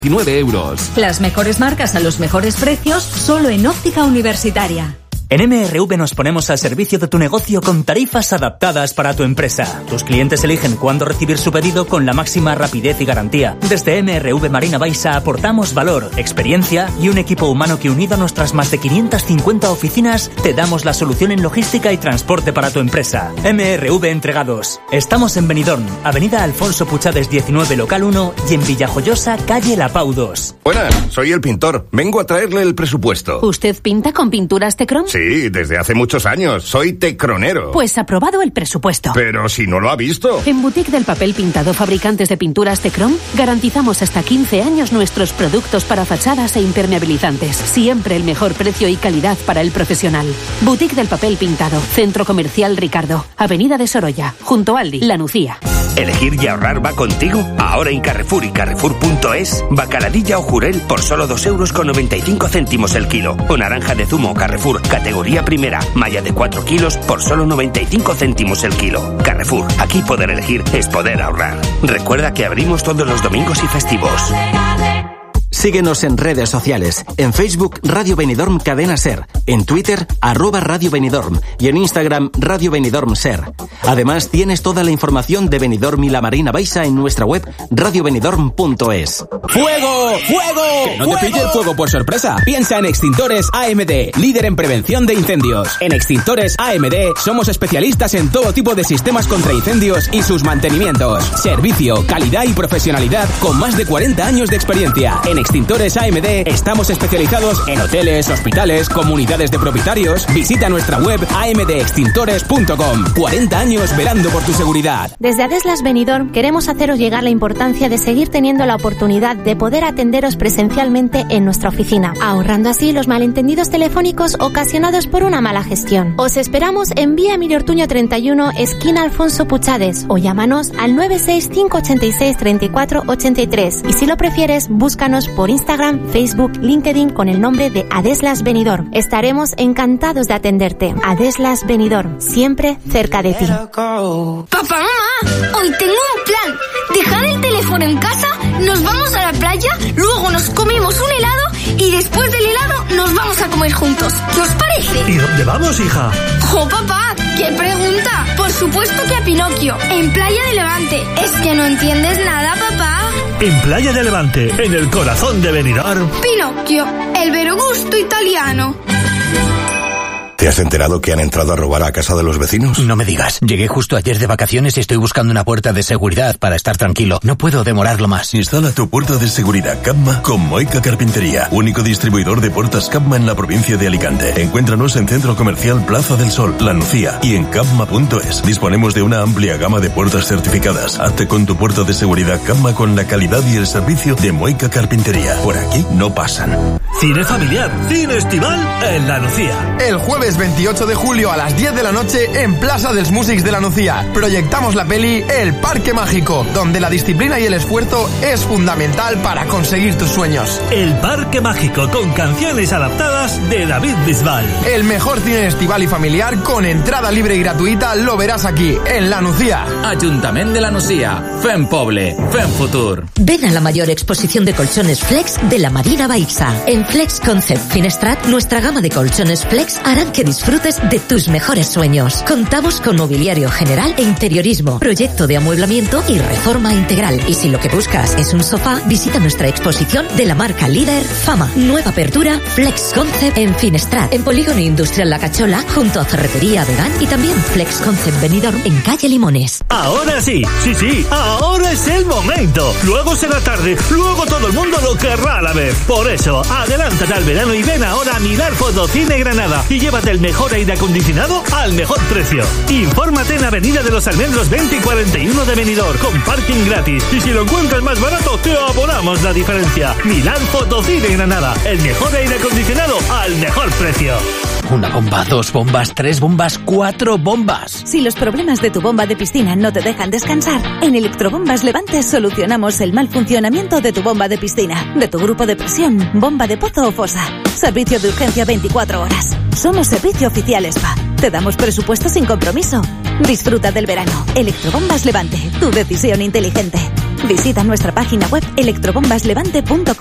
€19. Las mejores marcas a los mejores precios, solo en Óptica Universitaria. En MRV nos ponemos al servicio de tu negocio con tarifas adaptadas para tu empresa. Tus clientes eligen cuándo recibir su pedido con la máxima rapidez y garantía. Desde MRV Marina Baixa aportamos valor, experiencia y un equipo humano que, unido a nuestras más de 550 oficinas, te damos la solución en logística y transporte para tu empresa. MRV Entregados. Estamos en Benidorm, Avenida Alfonso Puchades 19, local 1, y en Villajoyosa, calle La Pau 2. Buenas, soy el pintor. Vengo a traerle el presupuesto. ¿Usted pinta con pinturas Tecron? Sí, desde hace muchos años. Soy tecronero. Pues aprobado el presupuesto. Pero si no lo ha visto. En Boutique del Papel Pintado, fabricantes de pinturas Tecron, garantizamos hasta 15 años nuestros productos para fachadas e impermeabilizantes. Siempre el mejor precio y calidad para el profesional. Boutique del Papel Pintado, Centro Comercial Ricardo, Avenida de Sorolla, junto a Aldi, La Nucía. ¿Elegir y ahorrar va contigo? Ahora en Carrefour y Carrefour.es, bacaladilla o jurel por solo €2,95 el kilo. O naranja de zumo Carrefour, categoría primera, malla de 4 kilos por solo 95 céntimos el kilo. Carrefour, aquí poder elegir es poder ahorrar. Recuerda que abrimos todos los domingos y festivos. Síguenos en redes sociales. En Facebook, Radio Benidorm Cadena Ser. En Twitter, @Radio Benidorm. Y en Instagram, Radio Benidorm Ser. Además, tienes toda la información de Benidorm y la Marina Baixa en nuestra web radiobenidorm.es. ¡Fuego! ¡Fuego! Que no te pille el fuego por sorpresa. Piensa en Extintores AMD, líder en prevención de incendios. En Extintores AMD somos especialistas en todo tipo de sistemas contra incendios y sus mantenimientos. Servicio, calidad y profesionalidad con más de 40 años de experiencia. En Extintores AMD estamos especializados en hoteles, hospitales, comunidades de propietarios. Visita nuestra web amdextintores.com. 40 años velando por tu seguridad. Desde Adeslas Benidorm queremos haceros llegar la importancia de seguir teniendo la oportunidad de poder atenderos presencialmente en nuestra oficina, ahorrando así los malentendidos telefónicos ocasionados por una mala gestión. Os esperamos en Vía Emilio Ortuño 31, esquina Alfonso Puchades, o llámanos al 965863483. Y si lo prefieres, búscanos por Instagram, Facebook, LinkedIn con el nombre de Adeslas Benidorm. Estaremos encantados de atenderte. Adeslas Benidorm, siempre cerca de ti. Papá, mamá, hoy tengo un plan. Dejar el teléfono en casa, nos vamos a la playa, luego nos comemos un helado y después del helado nos vamos a comer juntos. ¿Qué os parece? ¿Y dónde vamos, hija? ¡Oh, papá! ¡Qué pregunta! Por supuesto que a Pinocchio, en Playa de Levante. ¿Es que no entiendes nada, papá? En Playa de Levante, en el corazón de Benidorm. Pinocchio, el vero gusto italiano. ¿Te has enterado que han entrado a robar a casa de los vecinos? No me digas. Llegué justo ayer de vacaciones y estoy buscando una puerta de seguridad para estar tranquilo. No puedo demorarlo más. Instala tu puerta de seguridad Capma con Moica Carpintería, único distribuidor de puertas Capma en la provincia de Alicante. Encuéntranos en Centro Comercial Plaza del Sol, La Nucía, y en capma.es. Disponemos de una amplia gama de puertas certificadas. Hazte con tu puerta de seguridad Capma con la calidad y el servicio de Moica Carpintería. Por aquí no pasan. Cine familiar, cine estival en La Nucía. El jueves 28 de julio a las 10 de la noche en Plaza dels Músics de La Nucía proyectamos la peli El Parque Mágico, donde la disciplina y el esfuerzo es fundamental para conseguir tus sueños. El Parque Mágico, con canciones adaptadas de David Bisbal. El mejor cine estival y familiar con entrada libre y gratuita lo verás aquí, en La Nucía. Ayuntamiento de La Nucía. Fem Poble, Fem Futur. Ven a la mayor exposición de colchones Flex de la Marina Baixa. En Flex Concept Finestrat, nuestra gama de colchones Flex harán que disfrutes de tus mejores sueños. Contamos con mobiliario general e interiorismo, proyecto de amueblamiento y reforma integral. Y si lo que buscas es un sofá, visita nuestra exposición de la marca líder Fama. Nueva apertura Flex Concept en Finestrat, en Polígono Industrial La Cachola, junto a Ferretería Vegan, y también Flex Concept Benidorm en calle Limones. Ahora sí, ahora es el momento. Luego será tarde, luego todo el mundo lo querrá a la vez. Por eso, adelántate al verano y ven ahora a mirar Fotocine Granada y llévate el mejor aire acondicionado al mejor precio. Infórmate en Avenida de los Almendros 20 y 41 de Benidorm, con parking gratis. Y si lo encuentras más barato, te abonamos la diferencia. Milán Fotocine Granada, el mejor aire acondicionado al mejor precio. Una bomba, 2 bombas, 3 bombas, 4 bombas. Si los problemas de tu bomba de piscina no te dejan descansar, en Electrobombas Levante solucionamos el mal funcionamiento de tu bomba de piscina, de tu grupo de presión, bomba de pozo o fosa. Servicio de urgencia 24 horas. Somos servicio oficial SPA. Te damos presupuesto sin compromiso. Disfruta del verano. Electrobombas Levante, tu decisión inteligente. Visita nuestra página web electrobombaslevante.com.